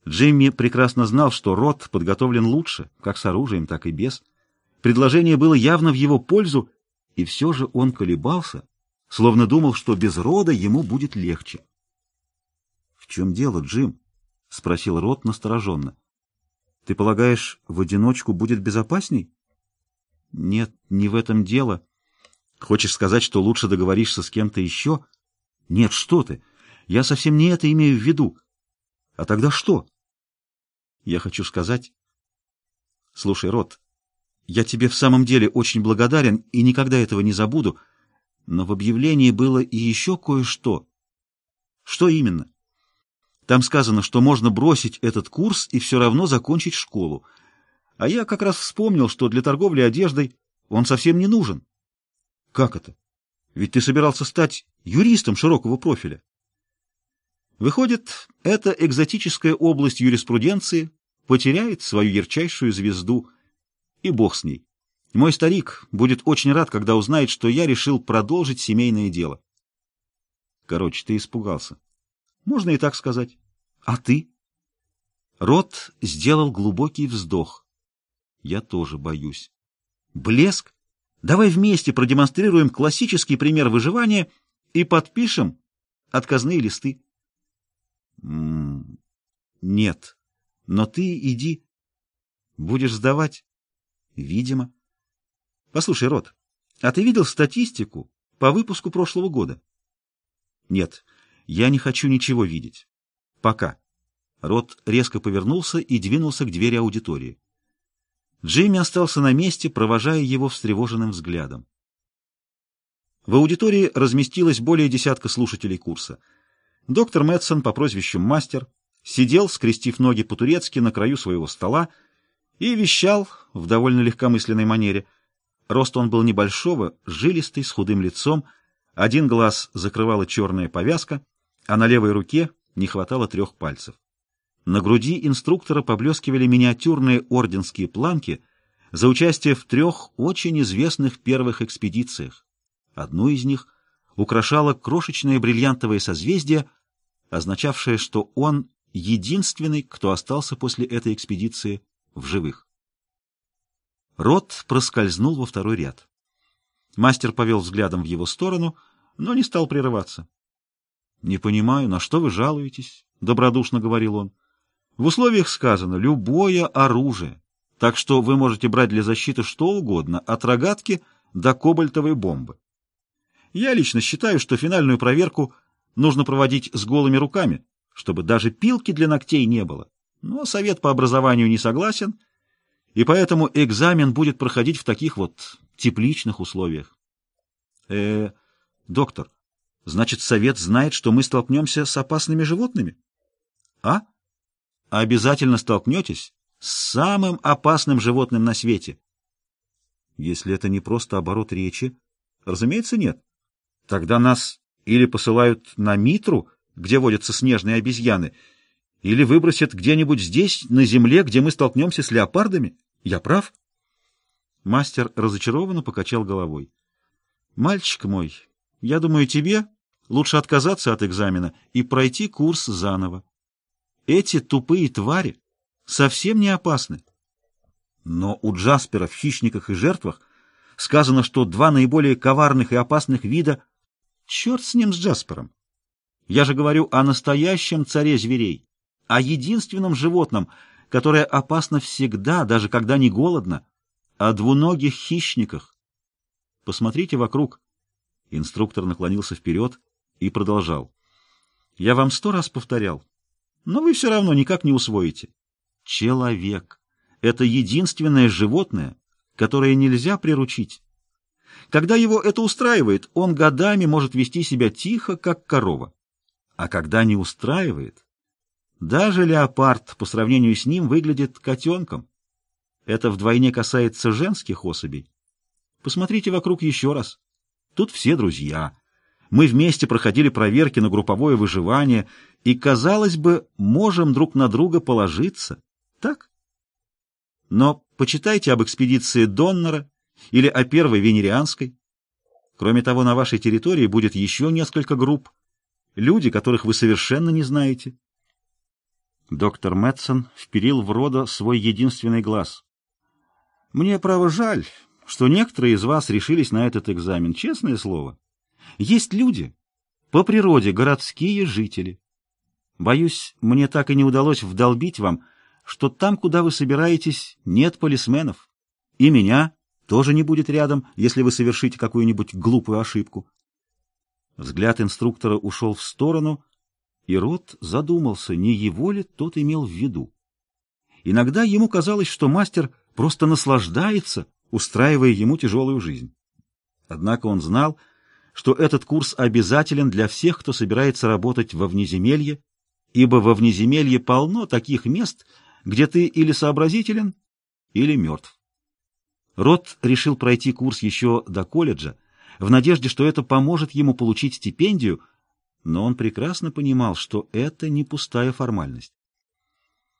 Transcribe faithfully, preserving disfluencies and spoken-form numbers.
Джимми прекрасно знал, что Рот подготовлен лучше, как с оружием, так и без. Предложение было явно в его пользу, и все же он колебался, словно думал, что без Рода ему будет легче. — В чем дело, Джим? — спросил Рот настороженно. — Ты полагаешь, в одиночку будет безопасней? — Нет, не в этом дело. Хочешь сказать, что лучше договоришься с кем-то еще? — Нет, что ты! Я совсем не это имею в виду. — А тогда что? — Я хочу сказать... Слушай, Рот, я тебе в самом деле очень благодарен и никогда этого не забуду, но в объявлении было и еще кое-что. Что именно? Там сказано, что можно бросить этот курс и все равно закончить школу. А я как раз вспомнил, что для торговли одеждой он совсем не нужен. Как это? Ведь ты собирался стать юристом широкого профиля. Выходит, эта экзотическая область юриспруденции потеряет свою ярчайшую звезду, и бог с ней. Мой старик будет очень рад, когда узнает, что я решил продолжить семейное дело. Короче, ты испугался. Можно и так сказать. А ты? Рот сделал глубокий вздох. Я тоже боюсь. Блеск? Давай вместе продемонстрируем классический пример выживания и подпишем отказные листы. М-м- нет. Но ты иди. Будешь сдавать? Видимо. Послушай, Рот, а ты видел статистику по выпуску прошлого года? Нет, я не хочу ничего видеть. Пока. Рот резко повернулся и двинулся к двери аудитории. Джимми остался на месте, провожая его встревоженным взглядом. В аудитории разместилось более десятка слушателей курса. Доктор Мэтсон по прозвищу Мастер сидел, скрестив ноги по-турецки на краю своего стола и вещал в довольно легкомысленной манере. Рост он был небольшого, жилистый, с худым лицом, один глаз закрывала черная повязка, а на левой руке не хватало трех пальцев. На груди инструктора поблескивали миниатюрные орденские планки за участие в трех очень известных первых экспедициях. Одну из них украшало крошечное бриллиантовое созвездие, означавшее, что он единственный, кто остался после этой экспедиции в живых. Рот проскользнул во второй ряд. Мастер повел взглядом в его сторону, но не стал прерываться. — Не понимаю, на что вы жалуетесь? — добродушно говорил он. — В условиях сказано «любое оружие», так что вы можете брать для защиты что угодно, от рогатки до кобальтовой бомбы. Я лично считаю, что финальную проверку нужно проводить с голыми руками, чтобы даже пилки для ногтей не было. Но совет по образованию не согласен, и поэтому экзамен будет проходить в таких вот тепличных условиях. Э, доктор, значит, совет знает, что мы столкнемся с опасными животными? А? Обязательно столкнетесь с самым опасным животным на свете. Если это не просто оборот речи, разумеется, нет. Тогда нас или посылают на Митру, где водятся снежные обезьяны, или выбросят где-нибудь здесь, на земле, где мы столкнемся с леопардами. Я прав? Мастер разочарованно покачал головой. Мальчик мой, я думаю, тебе лучше отказаться от экзамена и пройти курс заново. Эти тупые твари совсем не опасны. Но у Джаспера в «Хищниках и жертвах» сказано, что два наиболее коварных и опасных вида... Черт с ним, с Джаспером! Я же говорю о настоящем царе зверей, о единственном животном, которое опасно всегда, даже когда не голодно, о двуногих хищниках. Посмотрите вокруг. Инструктор наклонился вперед и продолжал. Я вам сто раз повторял, но вы все равно никак не усвоите. Человек — это единственное животное, которое нельзя приручить. Когда его это устраивает, он годами может вести себя тихо, как корова. А когда не устраивает, даже леопард по сравнению с ним выглядит котенком. Это вдвойне касается женских особей. Посмотрите вокруг еще раз. Тут все друзья. Мы вместе проходили проверки на групповое выживание и, казалось бы, можем друг на друга положиться. Так? Но почитайте об экспедиции Доннера или о первой венерианской. Кроме того, на вашей территории будет еще несколько групп. Люди, которых вы совершенно не знаете. Доктор Мэтсон вперил в Рода свой единственный глаз. «Мне, право, жаль, что некоторые из вас решились на этот экзамен, честное слово. Есть люди, по природе городские жители. Боюсь, мне так и не удалось вдолбить вам, что там, куда вы собираетесь, нет полисменов. И меня тоже не будет рядом, если вы совершите какую-нибудь глупую ошибку». Взгляд инструктора ушел в сторону, и Род задумался, не его ли тот имел в виду. Иногда ему казалось, что мастер просто наслаждается, устраивая ему тяжелую жизнь. Однако он знал, что этот курс обязателен для всех, кто собирается работать во внеземелье, ибо во внеземелье полно таких мест, где ты или сообразителен, или мертв. Род решил пройти курс еще до колледжа, в надежде, что это поможет ему получить стипендию, но он прекрасно понимал, что это не пустая формальность.